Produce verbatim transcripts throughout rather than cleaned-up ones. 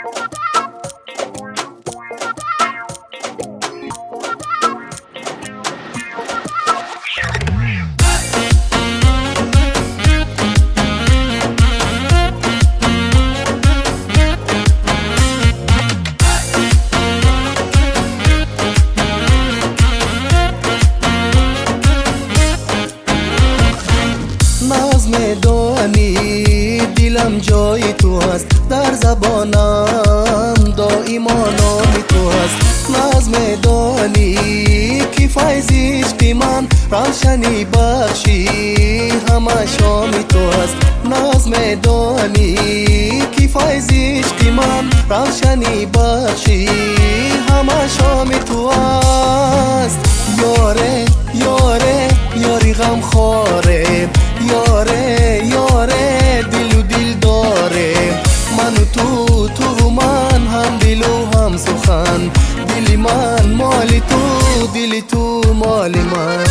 میدانی دلم جای تو است، در زبانم دائما نام تو است. ناز میدانی که فیض عشق من روشنی بخشی همه شام تو است. ناز میدانی که فیض عشق من روشنی بخشی همه شام تو است. یاره یاره یاری غم خواره، یاره یاره دل و دل داره. من و تو تو و من هم دل و هم سخن، دل من مال تو دل تو مال من.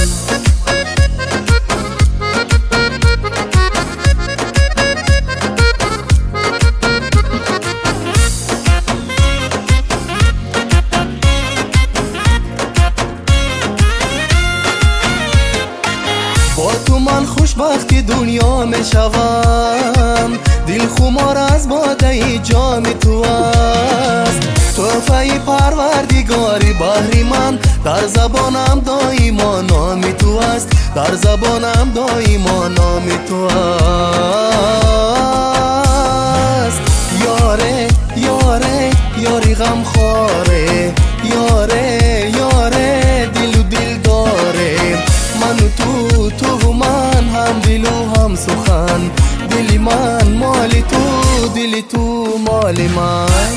با تو من خوشبخت دنیا می شوم، دل خمار از باده جام تو است. تحفه پروردگاری بحری من، در زبانم دائما نام تو است، در زبانم دائما نام تو است. یاره یاره یاری غم خواره، یاره یاره دل و دل داره. من و تو تو و من هم دل و هم سخن، دل من مال تو دل تو مال من.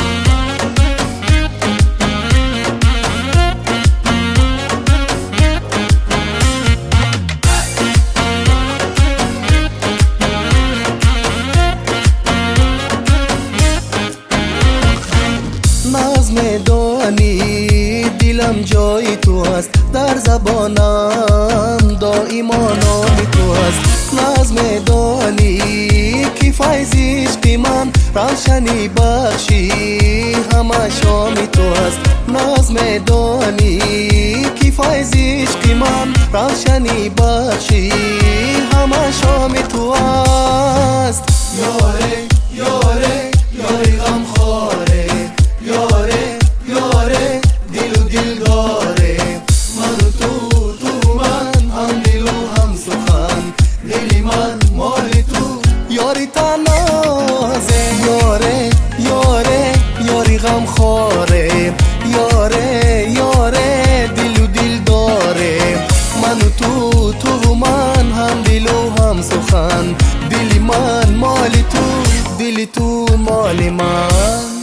ناز میدانی دلم جای تو است، در زبانم دائما نام تو است. ناز میدانی که فیض عشق من روشنی بخشی همه شام تو است. ناز میدانی که فیض عشق من روشنی بخشی همه شام تو است. یاره یاره یاری غم خواره، یاره یاره دل و دل داره. من و تو تو من هم دل و هم سخن، دل من مال تو یاری تنازه. یاره یاره یاری غم خواره، یاره یاره دل و دل داره. من و تو تو من هم دل و هم سخن، دل من مال تو دل تو مال من.